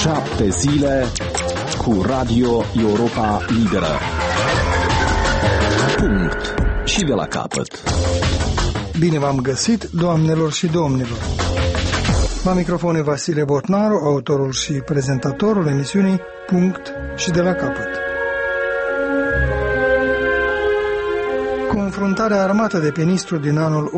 7 zile cu Radio Europa Liberă. Punct. Și de la capăt. Bine v-am găsit, doamnelor și domnilor. La microfon e Vasile Botnaru, autorul și prezentatorul emisiunii Punct și de la capăt. Confruntarea armată de pe Nistru din anul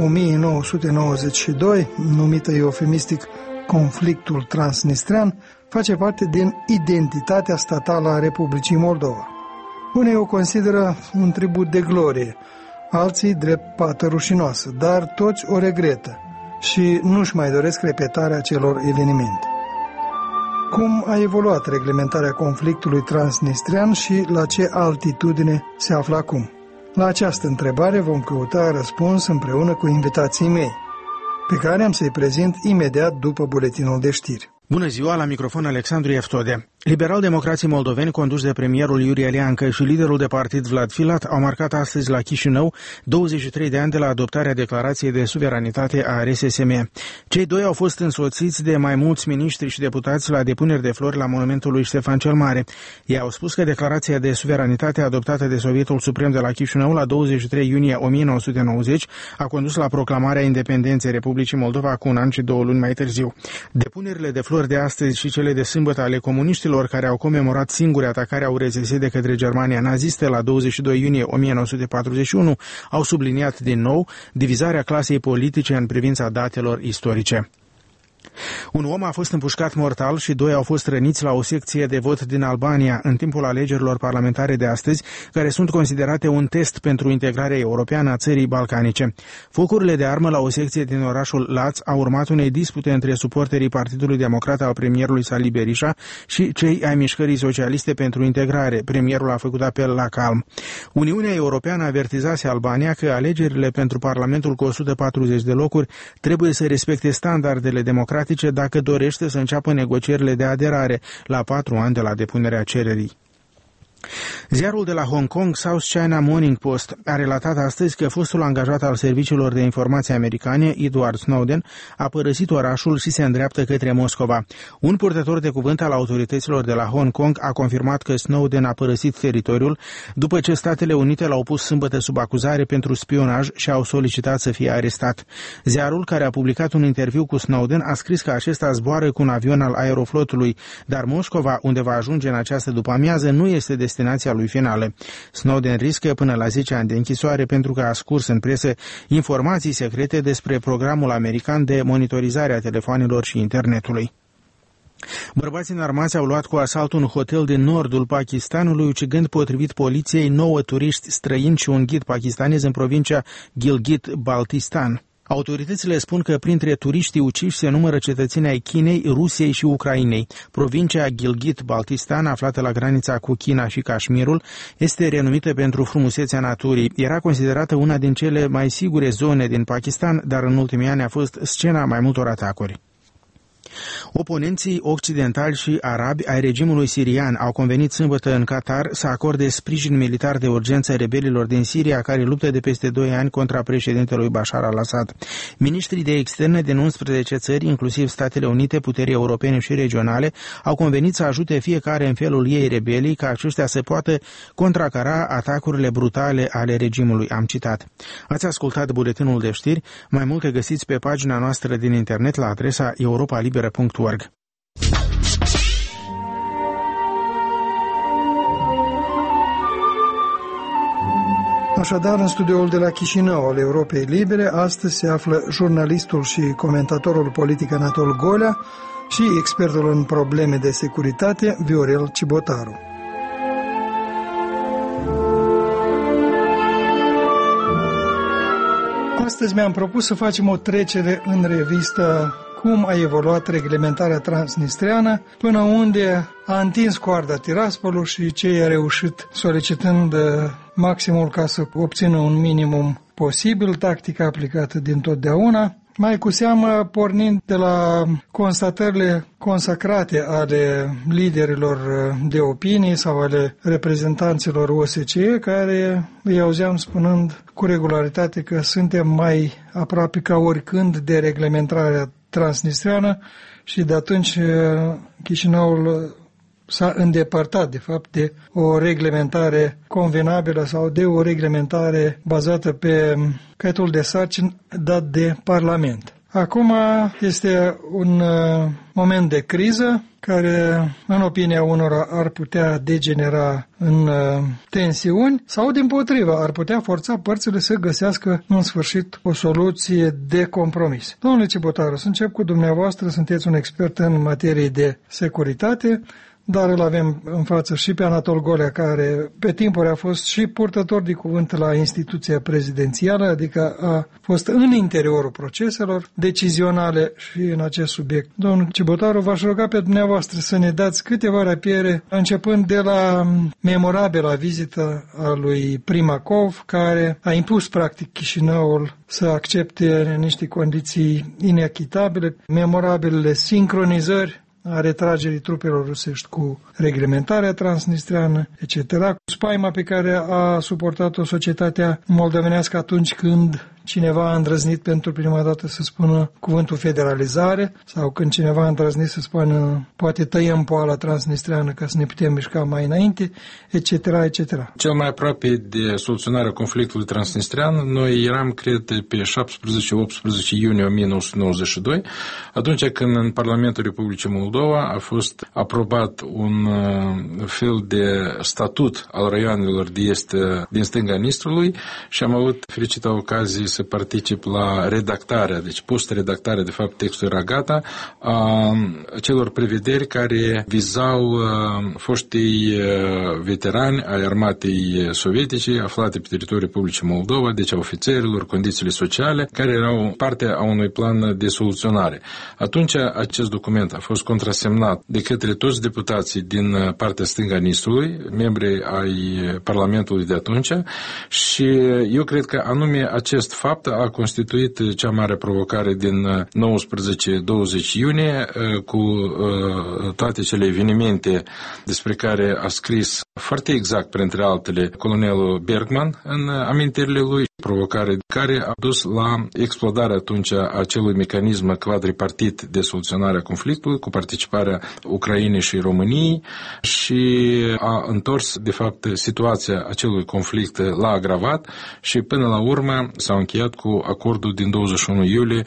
1992, numită eufemistic conflictul transnistrean, face parte din identitatea statală a Republicii Moldova. Unii o consideră un tribut de glorie, alții drept pată rușinoasă, dar toți o regretă și nu-și mai doresc repetarea acelor evenimente. Cum a evoluat reglementarea conflictului transnistrean și la ce altitudine se află acum? La această întrebare vom căuta răspuns împreună cu invitații mei, pe care am să-i prezint imediat după buletinul de știri. Bună ziua, la microfon Alexandru Eftode. Liberal-democrații moldoveni conduși de premierul Iurie Leancă și liderul de partid Vlad Filat au marcat astăzi la Chișinău 23 de ani de la adoptarea declarației de suveranitate a RSSM. Cei doi au fost însoțiți de mai mulți miniștri și deputați la depuneri de flori la monumentul lui Ștefan cel Mare. Ei au spus că declarația de suveranitate adoptată de Sovietul Suprem de la Chișinău la 23 iunie 1990 a condus la proclamarea independenței Republicii Moldova cu un an și 2 luni mai târziu. Depunerile de flori de astăzi și cele de sâmbătă ale comuniștilor care au comemorat singure atacarea URSS de către Germania nazistă la 22 iunie 1941 au subliniat din nou divizarea clasei politice în privința datelor istorice. Un om a fost împușcat mortal și 2 au fost răniți la o secție de vot din Albania în timpul alegerilor parlamentare de astăzi, care sunt considerate un test pentru integrarea europeană a țării balcanice. Focurile de armă la o secție din orașul Laț au urmat unei dispute între suporterii Partidului Democrat al premierului Sali Berisha și cei ai Mișcării Socialiste pentru Integrare. Premierul a făcut apel la calm. Uniunea Europeană avertizase Albania că alegerile pentru Parlamentul cu 140 de locuri trebuie să respecte standardele democratice dacă dorește să înceapă negocierile de aderare la 4 ani de la depunerea cererii. Ziarul de la Hong Kong, South China Morning Post, a relatat astăzi că fostul angajat al serviciilor de informație americane, Edward Snowden, a părăsit orașul și se îndreaptă către Moscova. Un purtător de cuvânt al autorităților de la Hong Kong a confirmat că Snowden a părăsit teritoriul după ce Statele Unite l-au pus sâmbătă sub acuzare pentru spionaj și au solicitat să fie arestat. Ziarul, care a publicat un interviu cu Snowden, a scris că acesta zboară cu un avion al Aeroflotului, dar Moscova, unde va ajunge în această după-amiază, nu este destinația lui finală. Snowden riscă până la 10 ani de închisoare pentru că a scurs în presă informații secrete despre programul american de monitorizare a telefoanelor și internetului. Bărbații înarmați au luat cu asalt un hotel din nordul Pakistanului, ucigând, potrivit poliției, 9 turiști străini și un ghid pakistanez în provincia Gilgit-Baltistan. Autoritățile spun că printre turiștii uciși se numără cetățenii ai Chinei, Rusiei și Ucrainei. Provincia Gilgit-Baltistan, aflată la granița cu China și Cașmirul, este renumită pentru frumusețea naturii. Era considerată una din cele mai sigure zone din Pakistan, dar în ultimii ani a fost scena mai multor atacuri. Oponenții occidentali și arabi ai regimului sirian au convenit sâmbătă în Qatar să acorde sprijin militar de urgență rebelilor din Siria care luptă de peste 2 ani contra președintelui Bashar al-Assad. Ministrii de externe din 11 țări, inclusiv Statele Unite, puteri europene și regionale, au convenit să ajute fiecare în felul ei rebelii ca aceștia să poată contracara atacurile brutale ale regimului. Am citat. Ați ascultat buletinul de știri, mai multe găsiți pe pagina noastră din internet la adresa europalibera.org. Așadar, în studioul de la Chișinău al Europei Libere, astăzi se află jurnalistul și comentatorul politic Anatol Golea și expertul în probleme de securitate Viorel Cibotaru. Astăzi mi-am propus să facem o trecere în revistă cum a evoluat reglementarea transnistreană, până unde a întins coarda Tiraspolul și ce a reușit, solicitând maximul ca să obțină un minimum posibil, tactica aplicată dintotdeauna, mai cu seamă pornind de la constatările consacrate ale liderilor de opinii sau ale reprezentanților OSCE, care îi auzeam spunând cu regularitate că suntem mai aproape ca oricând de reglementarea transnistreană și de atunci Chișinăul s-a îndepărtat, de fapt, de o reglementare convenabilă sau de o reglementare bazată pe caietul de sarcini dat de Parlament. Acum este un moment de criză care, în opinia unora, ar putea degenera în tensiuni sau, dimpotrivă, ar putea forța părțile să găsească în sfârșit o soluție de compromis. Domnule Cibotaru, să încep cu dumneavoastră, sunteți un expert în materie de securitate, dar îl avem în față și pe Anatol Golea, care pe timpuri a fost și purtător de cuvânt la instituția prezidențială, adică a fost în interiorul proceselor decizionale și în acest subiect. Domnul Cibotaru, v-aș ruga pe dumneavoastră să ne dați câteva rapiere, începând de la memorabila vizită a lui Primakov, care a impus practic Chișinăul să accepte niște condiții inechitabile, memorabilele sincronizări a retragerii trupelor rusești cu reglementarea transnistreană, etc. Spaima pe care a suportat-o societatea moldovenească atunci când cineva a îndrăznit pentru prima dată să spună cuvântul federalizare sau când cineva a îndrăznit să spună poate tăiem poala transnistreană ca să ne putem mișca mai înainte, etc., etc. Cel mai aproape de soluționarea conflictului transnistrean, noi eram, cred, pe 17-18 iunie 1992, atunci când în Parlamentul Republicii Moldova a fost aprobat un fel de statut al raioanelor de est din stânga Nistrului și am avut fericită ocazie să particip la redactarea, deci post-redactarea, de fapt textul era gata, a celor prevederi care vizau foștii veterani ai armatei sovietice aflate pe teritoriul Republicii Moldova, deci a ofițerilor, condițiile sociale, care erau parte a unui plan de soluționare. Atunci acest document a fost contrasemnat de către toți deputații din partea stângă a Nistrului, membri ai Parlamentului de atunci, și eu cred că anume acest fapt a constituit cea mare provocare din 19-20 iunie cu toate cele evenimente despre care a scris foarte exact, printre altele, colonelul Bergman în amintirile lui, provocare care a dus la explodarea atunci a acelui mecanism quadripartit de soluționare a conflictului cu participarea Ucrainei și României și a întors, de fapt, situația acelui conflict l-a agravat și până la urmă s-a încheiat cu acordul din 21 iulie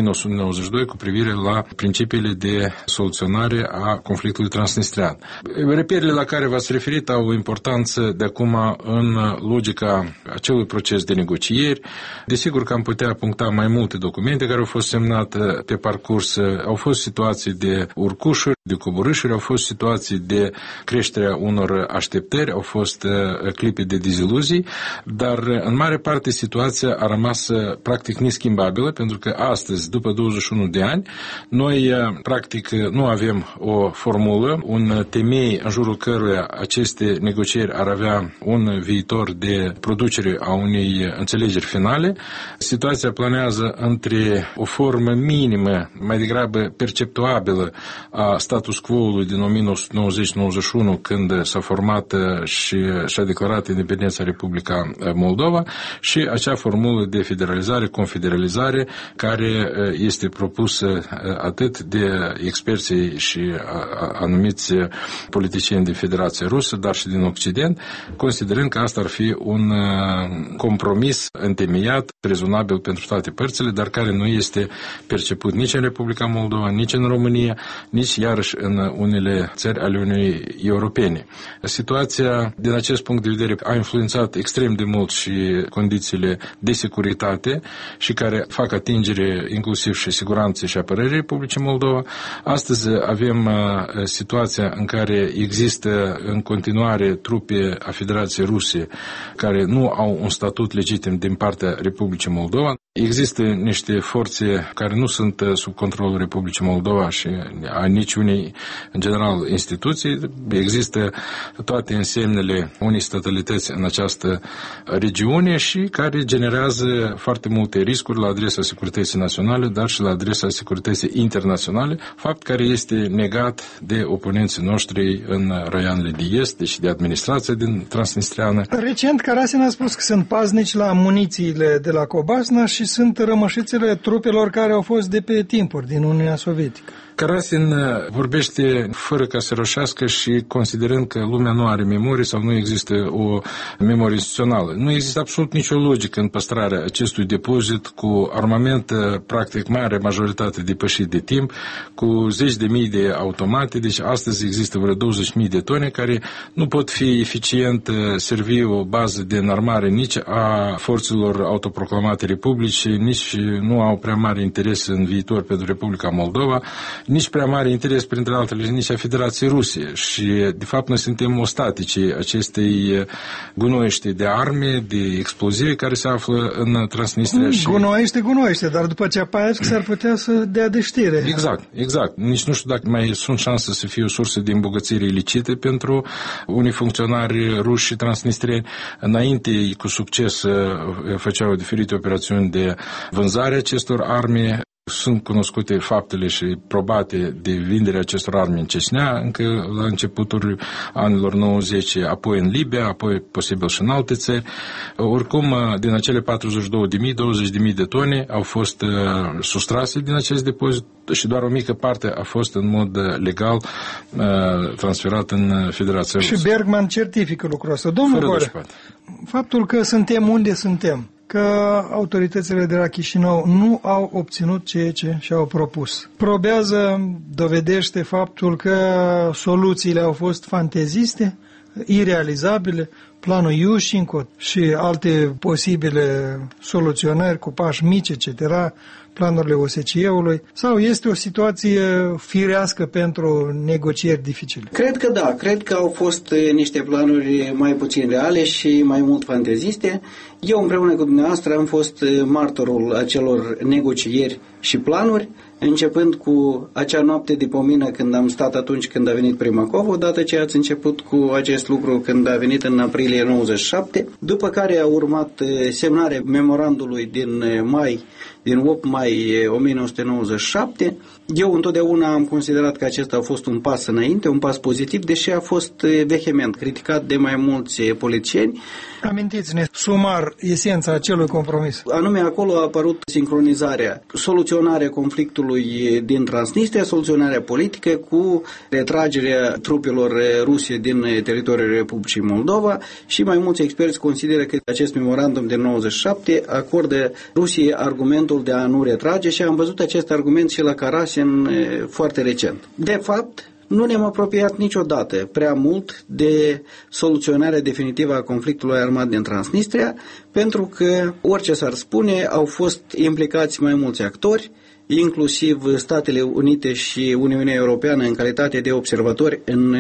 1992 cu privire la principiile de soluționare a conflictului transnistrean. Reperele la care v-ați referit au o importanță de acum în logica acelui proces de negocieri. Desigur că am putea puncta mai multe documente care au fost semnate pe parcurs. Au fost situații de urcușuri, de coborâșuri, au fost situații de creșterea unor așteptări, au fost clipe de deziluzii, dar în mare parte situația a rămas practic neschimbabilă, pentru că astăzi, după 21 de ani, noi practic nu avem o formulă, un temei în jurul căruia aceste negocieri ar avea un viitor de producere a unei înțelegeri finale. Situația planează între o formă minimă, mai degrabă perceptuabilă, a status quo-ului din 1990-91, când s-a format și și-a declarat independența Republica Moldova, și acea formulă de federalizare, confederalizare, care este propusă atât de experții și anumiți politicieni din Federația Rusă, dar și din Occident, considerând că asta ar fi un compromis întemeiat, rezonabil pentru toate părțile, dar care nu este perceput nici în Republica Moldova, nici în România, nici iarăși în unele țări ale Uniunii Europene. Situația, din acest punct de vedere, a influențat extrem de mult și condițiile de securitate și care fac atingere inclusiv și siguranței și apărării Republicii Moldova. Astăzi avem situația în care există în continuare trupe a Federației Ruse care nu au un statut legitim din partea Republicii Moldova. Există niște forțe care nu sunt sub controlul Republicii Moldova și a niciunei, în general, instituții. Există toate însemnele unei statalități în această regiune și care generează foarte multe riscuri la adresa securității naționale, dar și la adresa securității internaționale, fapt care este negat de oponenții noștri în raioanele de est, deci de administrația din Transnistreană. Recent, Karasin a spus că sunt paznici la munițiile de la Cobasna și sunt rămășițele trupelor care au fost de pe timpuri din Uniunea Sovietică. Karasin vorbește fără ca să roșească și considerând că lumea nu are memorie sau nu există o memorie instituțională. Nu există absolut nicio logică în păstrarea acestui depozit cu armament practic mare majoritate depășit de timp, cu zeci de mii de automate, deci astăzi există vreo 20.000 de tone care nu pot fi eficient servi o bază de înarmare nici a forțelor autoproclamate republice, nici nu au prea mare interes în viitor pentru Republica Moldova, nici prea mare interes, printre altele, nici a Federației Rusie. Și, de fapt, noi suntem ostatici acestei gunoiește de arme, de explozive care se află în Transnistria. Gunoiește, dar după ce apaiesc s-ar putea să dea de știre. Exact. Nici nu știu dacă mai sunt șanse să fie o sursă de îmbogățire ilicite pentru unii funcționari ruși și transnistrieni. Înainte, cu succes, făceau diferite operațiuni de vânzare acestor arme. Sunt cunoscute faptele și probate de vinderea acestor arme în Cecnea, încă la începutul anilor 90, apoi în Libia, apoi posibil și în alte țări. Oricum, din acele 42.000, 20.000 de tone au fost sustrase din acest depozit și doar o mică parte a fost în mod legal transferat în Federația Rusă. Și Bergman certifică lucrul ăsta. Domnul Gore, faptul că suntem unde suntem, că autoritățile de la Chișinău nu au obținut ceea ce și-au propus. Probează, dovedește faptul că soluțiile au fost fanteziste, irealizabile, planul Iușinco și alte posibile soluționări cu pași mici, etc., planurile OSCE-ului, sau este o situație firească pentru negocieri dificile? Cred că da, cred că au fost niște planuri mai puțin reale și mai mult fanteziste. Eu împreună cu dumneavoastră am fost martorul acelor negocieri și planuri, începând cu acea noapte de pomină când am stat atunci când a venit Primakov, odată ce ați început cu acest lucru când a venit în aprilie 97, după care a urmat semnarea memorandului din 8 mai 1997. Eu întotdeauna am considerat că acesta a fost un pas înainte, un pas pozitiv, deși a fost vehement criticat de mai mulți politicieni. Amintiți-ne sumar esența acelui compromis. Anume, acolo a apărut sincronizarea, soluționarea conflictului din Transnistria, soluționarea politică cu retragerea trupelor ruse din teritoriul Republicii Moldova și mai mulți experți consideră că acest memorandum din 97 acordă Rusiei argumentul de a nu retrage și am văzut acest argument și la Karasin foarte recent. De fapt, nu ne-am apropiat niciodată prea mult de soluționarea definitivă a conflictului armat din Transnistria, pentru că, orice s-ar spune, au fost implicați mai mulți actori, inclusiv Statele Unite și Uniunea Europeană în calitate de observatori în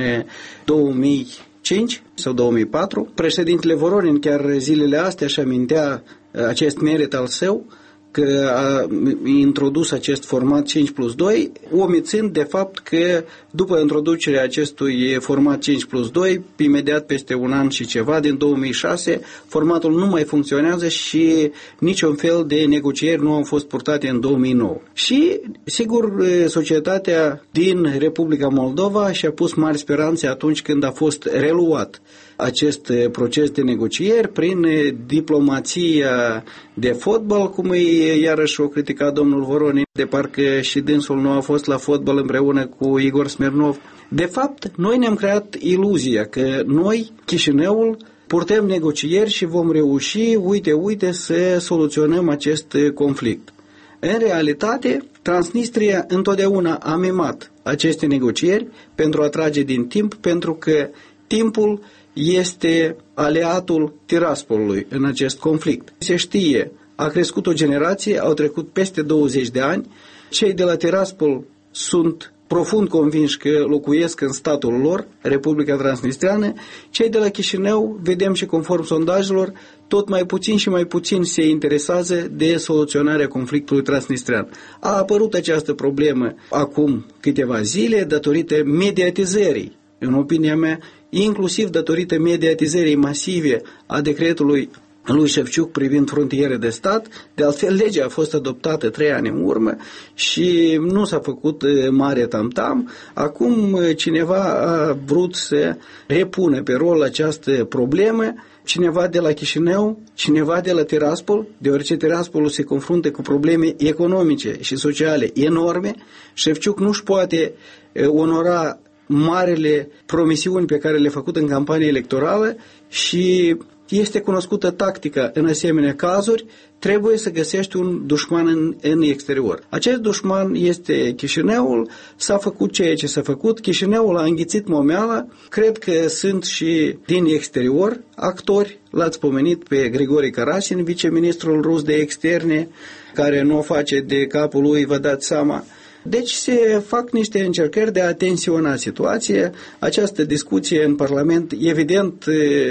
2005 sau 2004. Președintele Voronin chiar zilele astea își amintea acest merit al său, că a introdus acest format 5+2, omițând de fapt că după introducerea acestui format 5+2, imediat peste un an și ceva, din 2006, formatul nu mai funcționează și niciun fel de negocieri nu au fost purtate în 2009. Și, sigur, societatea din Republica Moldova și-a pus mari speranțe atunci când a fost reluat acest proces de negocieri prin diplomația de fotbal, cum iarăși o critica domnul Voronin, de parcă și dânsul nu a fost la fotbal împreună cu Igor Smirnov. De fapt, noi ne-am creat iluzia că noi, Chișinăul, purtăm negocieri și vom reuși, uite, să soluționăm acest conflict. În realitate, Transnistria întotdeauna a mimat aceste negocieri pentru a trage din timp, pentru că timpul este aliatul Tiraspolului în acest conflict. Se știe, a crescut o generație, au trecut peste 20 de ani, cei de la Tiraspol sunt profund convinși că locuiesc în statul lor, Republica Transnistreană, cei de la Chișinău, vedem și conform sondajelor, tot mai puțin și mai puțin se interesează de soluționarea conflictului transnistrean. A apărut această problemă acum câteva zile datorită mediatizării, în opinia mea, inclusiv datorită mediatizării masive a decretului lui Șefciuc privind frontiere de stat. De altfel, legea a fost adoptată 3 ani în urmă și nu s-a făcut mare tamtam. Acum cineva a vrut să repună pe rol această problemă cineva de la Chișinău, cineva de la Tiraspol, deoarece Tiraspolul se confruntă cu probleme economice și sociale enorme. Șefciuc nu-și poate onora marele promisiuni pe care le-a făcut în campanie electorală și este cunoscută tactica în asemenea cazuri, trebuie să găsești un dușman în exterior. Acest dușman este Chișinăul, s-a făcut ceea ce s-a făcut, Chișinăul a înghițit momeala, cred că sunt și din exterior actori, l-ați pomenit pe Grigore Karasin, viceministrul rus de externe, care nu o face de capul lui, vă dați seama. Deci se fac niște încercări de a tensiona situația. Această discuție în Parlament, evident,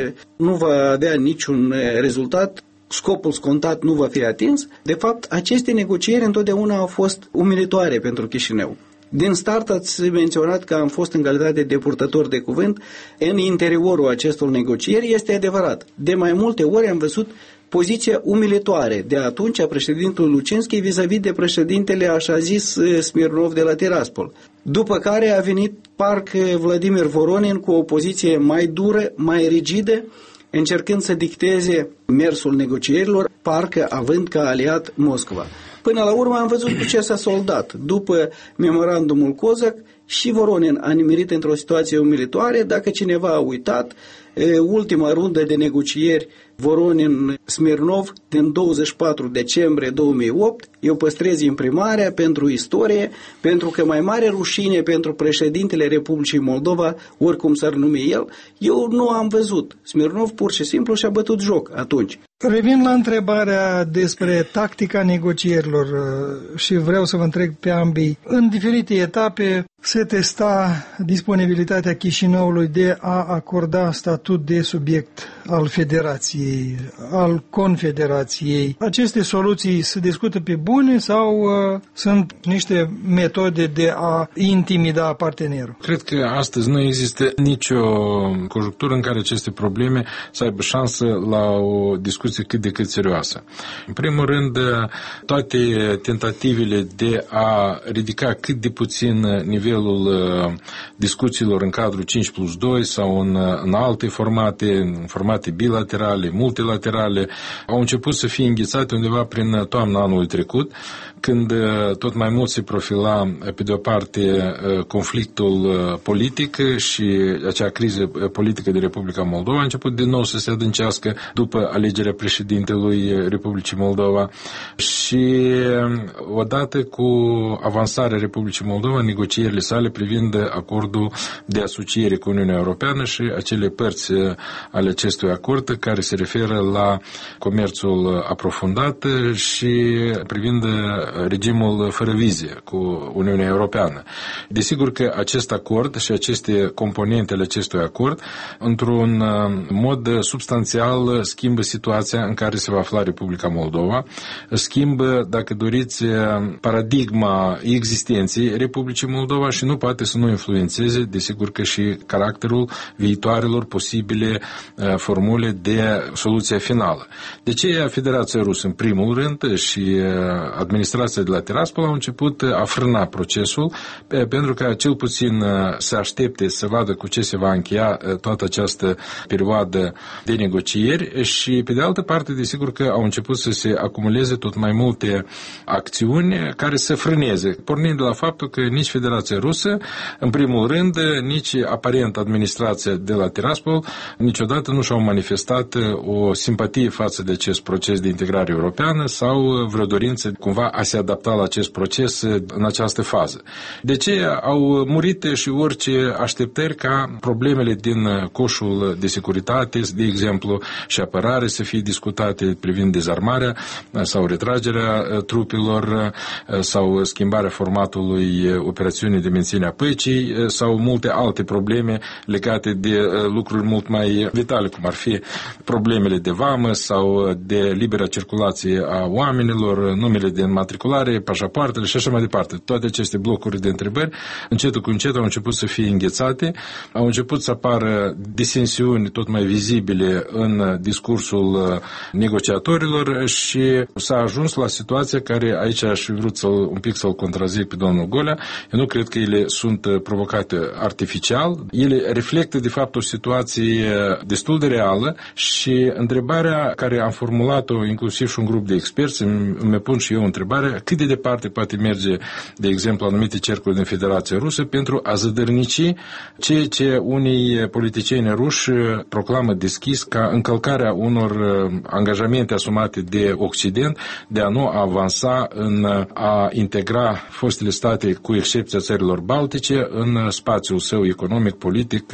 nu va avea niciun rezultat, scopul scontat nu va fi atins. De fapt, aceste negocieri întotdeauna au fost umilitoare pentru Chișinău. Din start ați menționat că am fost în calitate de purtător de cuvânt în interiorul acestor negocieri, este adevărat. De mai multe ori am văzut poziția umilitoare de atunci a președintelui Lucinski vis-a-vis de președintele așa zis Smirnov de la Tiraspol. După care a venit parcă Vladimir Voronin cu o poziție mai dură, mai rigidă, încercând să dicteze mersul negocierilor, parcă având ca aliat Moscova. Până la urmă am văzut cu ce s-a soldat. După memorandumul Kozak, și Voronin a nimerit într-o situație umilitoare. Dacă cineva a uitat, ultima rundă de negocieri Voronin-Smirnov din 24 decembrie 2008, eu păstrez imprimarea pentru istorie, pentru că mai mare rușine pentru președintele Republicii Moldova, oricum s-ar numi el, eu nu am văzut. Smirnov pur și simplu și-a bătut joc atunci. Revin la întrebarea despre tactica negocierilor și vreau să vă întreb pe ambii. În diferite etape se testa disponibilitatea Chișinăului de a acorda statut de subiect al Federației, al Confederației. Aceste soluții se discută pe bune sau sunt niște metode de a intimida partenerul? Cred că astăzi nu există nicio conjunctură în care aceste probleme să aibă șansă la o discuție cât de cât serioasă. În primul rând, toate tentativele de a ridica cât de puțin nivelul discuțiilor în cadrul 5+2 sau în alte formate, în formate bilaterale, multilaterale, au început să fie înghețate undeva prin toamna anului trecut, când tot mai mult se profila, pe de o parte, conflictul politic și acea criză politică de Republica Moldova a început din nou să se adâncească după alegerea președintelui Republicii Moldova și odată cu avansarea Republicii Moldova, negocierile sale privind acordul de asociere cu Uniunea Europeană și acele părți ale acestui acord care se referă la comerțul aprofundat și privind regimul fără vize cu Uniunea Europeană. Desigur că acest acord și aceste componente ale acestui acord, într-un mod substanțial, schimbă situația în care se va afla Republica Moldova, schimbă, dacă doriți, paradigma existenței Republicii Moldova și nu poate să nu influențeze, desigur că și caracterul viitoarelor posibile formule de soluție finală. De ce Federația Rusă, în primul rând, și administrația de la Tiraspol au început a frâna procesul pentru că cel puțin să aștepte să vadă cu ce se va încheia toată această perioadă de negocieri și, pe de altă parte, desigur că au început să se acumuleze tot mai multe acțiuni care să frâneze, pornind de la faptul că nici Federația Rusă, în primul rând, nici aparent administrația de la Tiraspol niciodată nu și-au manifestat o simpatie față de acest proces de integrare europeană sau vreo dorință cumva a se adapta la acest proces în această fază. De ce au murit și orice așteptări ca problemele din coșul de securitate, de exemplu, și apărare să fie discutate privind dezarmarea sau retragerea trupelor sau schimbarea formatului operațiunii de menținere a păcii sau multe alte probleme legate de lucruri mult mai vitale, cum ar fi problemele de vamă sau de libera circulație a oamenilor, numele de înmatriculare, pașapoartele și așa mai departe. Toate aceste blocuri de întrebări, încetul cu încet, au început să fie înghețate, au început să apară disensiuni tot mai vizibile în discursul negociatorilor și s-a ajuns la situația care aici aș fi vrut un pic să-l contrazic pe domnul Golea. Eu nu cred că că ele sunt provocate artificial, ele reflectă de fapt o situație destul de reală și întrebarea care am formulat-o inclusiv și un grup de experți, îmi pun și eu întrebarea cât de departe poate merge, de exemplu, anumite cercuri din Federația Rusă pentru a zădărnici ceea ce unii politicieni ruși proclamă deschis ca încălcarea unor angajamente asumate de Occident de a nu avansa în a integra fostele state, cu excepția țărilor baltice, în spațiul său economic, politic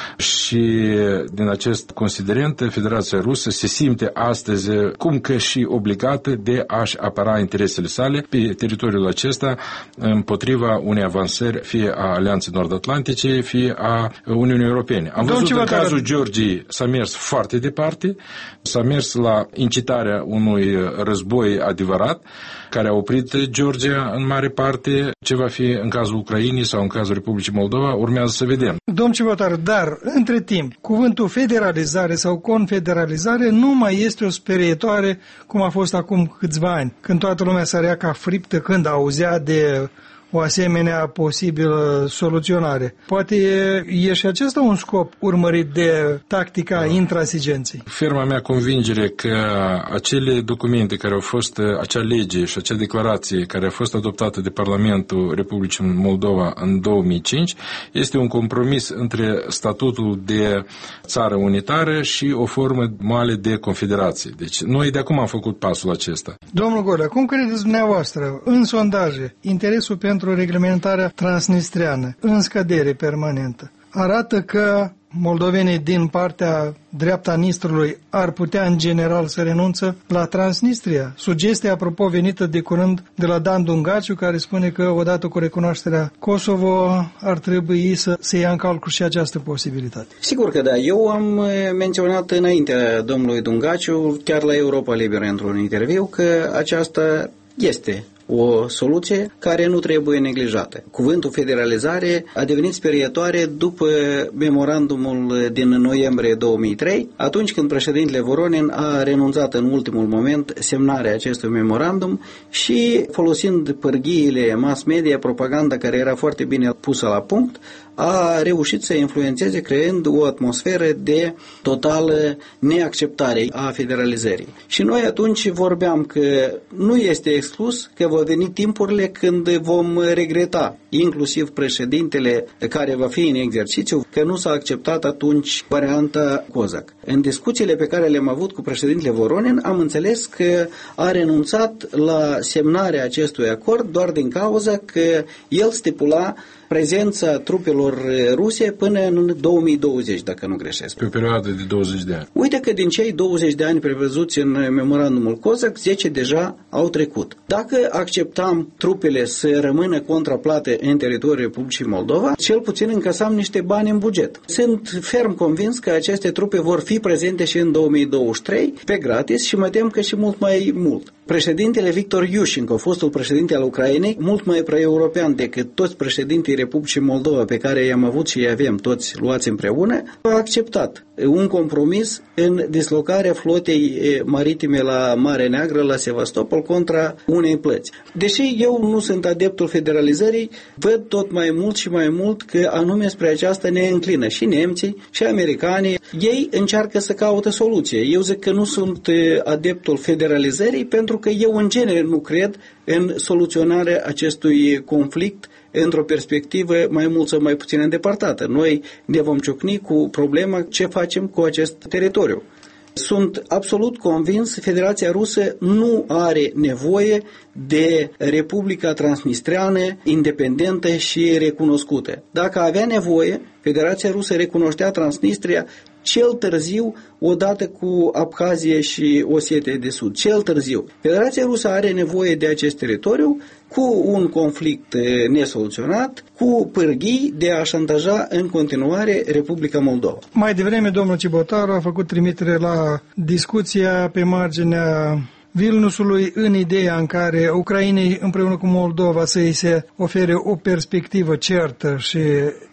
și din acest considerent Federația Rusă se simte astăzi cum că și obligată de a-și apăra interesele sale pe teritoriul acesta împotriva unei avansări fie a Alianței Nord-Atlantice, fie a Uniunii Europene. Am văzut în cazul Georgiei s-a mers foarte departe, s-a mers la incitarea unui război adevărat, care a oprit Georgia în mare parte. Ce va fi în cazul Ucrainei sau în cazul Republicii Moldova, urmează să vedem. Domn Civotaru, dar, între timp, cuvântul federalizare sau confederalizare nu mai este o sperietoare cum a fost acum câțiva ani, când toată lumea sărea ca friptă când auzea de o asemenea posibilă soluționare. Poate e și acesta un scop urmărit de tactica intransigenței. Ferma mea convingere că acele documente care au fost, acea lege și acea declarație care a fost adoptată de Parlamentul Republicii Moldova în 2005 este un compromis între statutul de țară unitară și o formă moale de confederație. Deci noi de acum am făcut pasul acesta. Domnul Golea, cum credeți dumneavoastră, în sondaje, interesul pentru reglementarea transnistreană în scădere permanentă arată că moldovenii din partea dreapta Nistrului ar putea în general să renunță la Transnistria? Sugestia, apropo, venită de curând de la Dan Dungaciu, care spune că odată cu recunoașterea Kosovo ar trebui să se ia în calcul și această posibilitate. Sigur că da. Eu am menționat înaintea domnului Dungaciu, chiar la Europa Liberă într-un interviu, că aceasta este o soluție care nu trebuie neglijată. Cuvântul federalizare a devenit sperietoare după memorandumul din noiembrie 2003, atunci când președintele Voronin a renunțat în ultimul moment semnarea acestui memorandum și, folosind pârghiile mass media, propaganda care era foarte bine pusă la punct, a reușit să influențeze creând o atmosferă de totală neacceptare a federalizării. Și noi atunci vorbeam că nu este exclus că vor veni timpurile când vom regreta, inclusiv președintele care va fi în exercițiu, că nu s-a acceptat atunci varianta COSAC. În discuțiile pe care le-am avut cu președintele Voronin, am înțeles că a renunțat la semnarea acestui acord doar din cauza că el stipula prezența trupelor ruse până în 2020, dacă nu greșesc. Pe o perioadă de 20 de ani. Uite că din cei 20 de ani prevăzuți în memorandumul COSAC, 10 deja au trecut. Dacă acceptam trupele să rămână contraplate în teritoriul Republicii Moldova, cel puțin încasam niște bani în buget. Sunt ferm convins că aceste trupe vor fi prezente și în 2023 pe gratis și mă tem că și mult mai mult. Președintele Victor Yushchenko, fostul președinte al Ucrainei, mult mai pro-european decât toți președintii Republicii Moldova pe care i-am avut și i avem toți luați împreună, a acceptat un compromis în dislocarea flotei maritime la Marea Neagră, la Sevastopol, contra unei plăți. Deși eu nu sunt adeptul federalizării, văd tot mai mult și mai mult că anume spre aceasta ne înclină și nemții și americanii. Ei încearcă să caute soluție. Eu zic că nu sunt adeptul federalizării pentru că eu în genere nu cred în soluționarea acestui conflict într-o perspectivă mai mult sau mai puțin îndepărtată. Noi ne vom ciocni cu problema ce facem cu acest teritoriu. Sunt absolut convins că Federația Rusă nu are nevoie de Republica Transnistreană independentă și recunoscută. Dacă avea nevoie, Federația Rusă recunoștea Transnistria cel târziu, odată cu Abhazia și Osetia de Sud. Cel târziu. Federația Rusă are nevoie de acest teritoriu cu un conflict nesoluționat, cu pârghii de a șantaja în continuare Republica Moldova. Mai devreme, domnul Cibotaru a făcut trimitere la discuția pe marginea Vilniusului în ideea în care Ucrainei împreună cu Moldova să îi se ofere o perspectivă certă și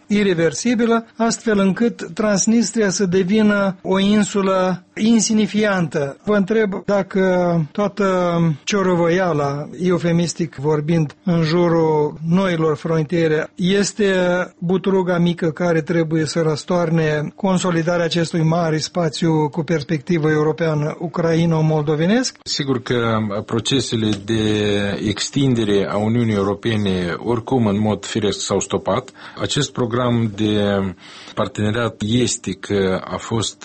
ireversibilă, astfel încât Transnistria să devină o insulă insignifiantă. Vă întreb dacă toată ciorăvăiala, eufemistic vorbind, în jurul noilor frontiere, este buturuga mică care trebuie să răstoarne consolidarea acestui mare spațiu cu perspectivă europeană ucraino-moldovenesc? Sigur că procesele de extindere a Uniunii Europene oricum în mod firesc s-au stopat. Acest program de parteneriat estic a fost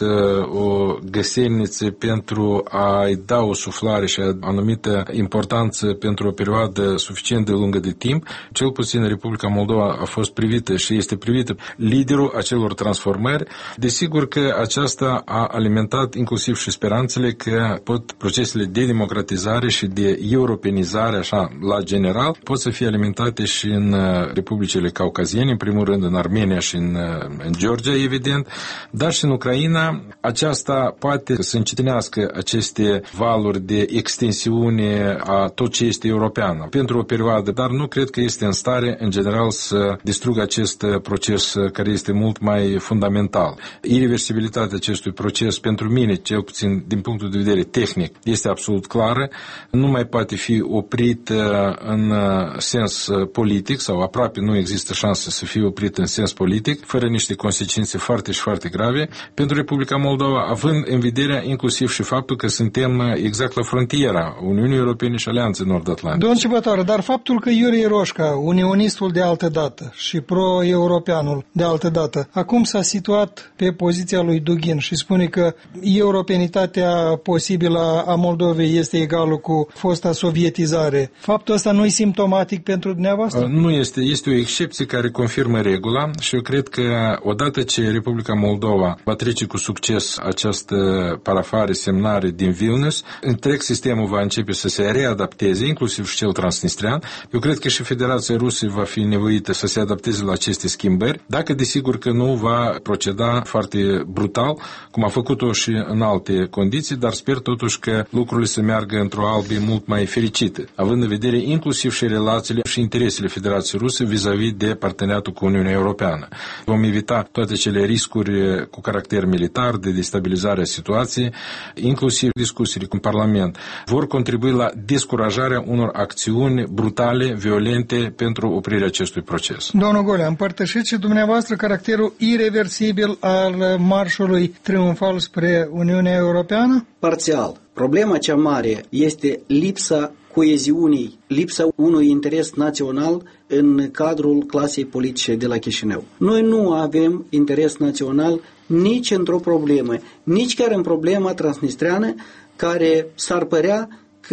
o găselniță pentru a-i da o suflare și o anumită importanță pentru o perioadă suficient de lungă de timp. Cel puțin Republica Moldova a fost privită și este privită liderul acelor transformări. Desigur că aceasta a alimentat inclusiv și speranțele că procesele de democratizare și de europenizare, așa, la general, pot să fie alimentate și în republicile caucaziene, în primul rând în Armenia și în Georgia, evident, dar și în Ucraina. Aceasta poate să încetinească aceste valuri de extensiune a tot ce este european pentru o perioadă, dar nu cred că este în stare, în general, să distrugă acest proces care este mult mai fundamental. Irreversibilitatea acestui proces, pentru mine, cel puțin din punctul de vedere tehnic, este absolut clară. Nu mai poate fi oprit în sens politic sau aproape nu există șansă să fie oprit în sens politic, fără niște consecințe foarte și foarte grave pentru Republica Moldova, având în vedere inclusiv și faptul că suntem exact la frontiera Uniunii Europene și Alianței Nord-Atlantice. Domnul Ciubătoare, dar faptul că Iurie Roșca, unionistul de altă dată și pro-europeanul de altă dată, acum s-a situat pe poziția lui Dughin și spune că europenitatea posibilă a Moldovei este egală cu fosta sovietizare, faptul ăsta nu e simptomatic pentru dumneavoastră? Nu este. Este o excepție care confirmă regula și eu cred că odată ce Republica Moldova va trece cu succes această parafare, semnare din Vilnius, întreg sistemul va începe să se readapteze, inclusiv și cel transnistrian. Eu cred că și Federația Rusă va fi nevoită să se adapteze la aceste schimbări, dacă desigur că nu va proceda foarte brutal, cum a făcut-o și în alte condiții, dar sper totuși că lucrurile să meargă într-o albie mult mai fericită, având în vedere inclusiv și relațiile și interesele Federației Ruse vis-a-vis de parteneriatul cu Uniunea Europeană. Vom evita toate cele riscuri cu caracter militar de destabilizare a situației, inclusiv discuțiile cu Parlament, vor contribui la descurajarea unor acțiuni brutale, violente pentru oprirea acestui proces. Domnul Golea, împărtășiți și dumneavoastră caracterul ireversibil al marșului triumfal spre Uniunea Europeană? Parțial. Problema cea mare este lipsa coeziunii, lipsa unui interes național în cadrul clasei politice de la Chișinău. Noi nu avem interes național nici într-o problemă, nici chiar în problema transnistreană, care s-ar părea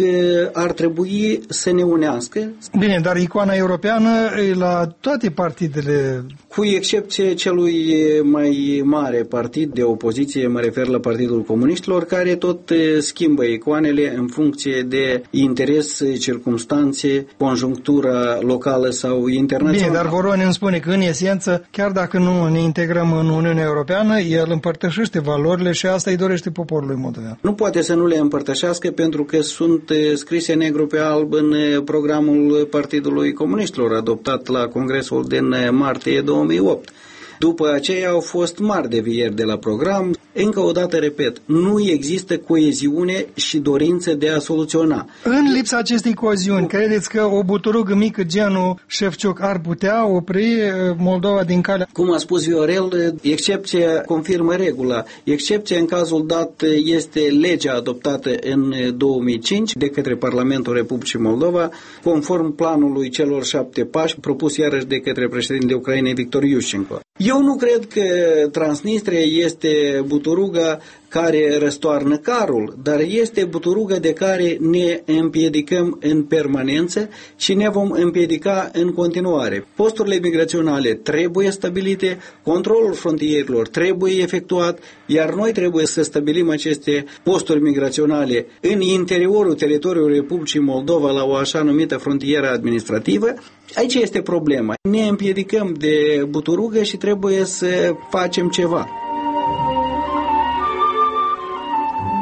că ar trebui să ne unească. Bine, dar icoana europeană e la toate partidele. Cu excepție celui mai mare partid de opoziție, mă refer la Partidul Comuniștilor, care tot schimbă icoanele în funcție de interes, circumstanțe, conjunctura locală sau internațională. Bine, dar Voronin îmi spune că în esență, chiar dacă nu ne integrăm în Uniunea Europeană, el împărtășește valorile și asta îi dorește poporului moldovean. Nu poate să nu le împărtășească pentru că sunt scrise negru pe alb în programul Partidului Comuniștilor, adoptat la Congresul din martie 2008. După aceea au fost mari devieri de la program. Încă o dată, repet, nu există coeziune și dorință de a soluționa. În lipsa acestei coeziuni, credeți că o buturugă mică genul Șefciuc ar putea opri Moldova din calea? Cum a spus Viorel, excepția confirmă regula. Excepția în cazul dat este legea adoptată în 2005 de către Parlamentul Republicii Moldova, conform planului celor 7 pași propus iarăși de către președintele Ucrainei Victor Iușcenko. Eu nu cred că Transnistria este buturuga care răstoarnă carul, dar este buturuga de care ne împiedicăm în permanență și ne vom împiedica în continuare. Posturile migraționale trebuie stabilite, controlul frontierilor trebuie efectuat, iar noi trebuie să stabilim aceste posturi migraționale în interiorul teritoriului Republicii Moldova la o așa numită frontieră administrativă. Aici este problema. Ne împiedicăm de buturugă și trebuie să facem ceva.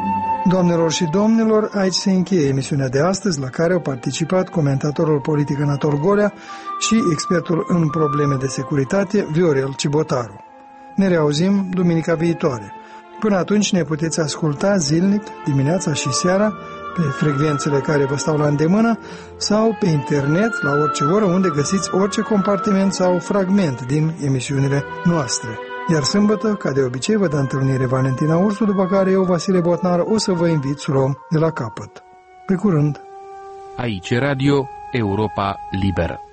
Doamnelor și domnilor, aici se încheie emisiunea de astăzi, la care au participat comentatorul politic Anatol Golea și expertul în probleme de securitate Viorel Cibotaru. Ne reauzim duminica viitoare. Până atunci ne puteți asculta zilnic, dimineața și seara, pe frecvențele care vă stau la îndemână sau pe internet la orice oră unde găsiți orice compartiment sau fragment din emisiunile noastre. Iar sâmbătă, ca de obicei, vă dă întâlnire Valentina Ursu, după care eu, Vasile Botnar, o să vă invit să luăm de la capăt. Pe curând! Aici Radio Europa Liberă.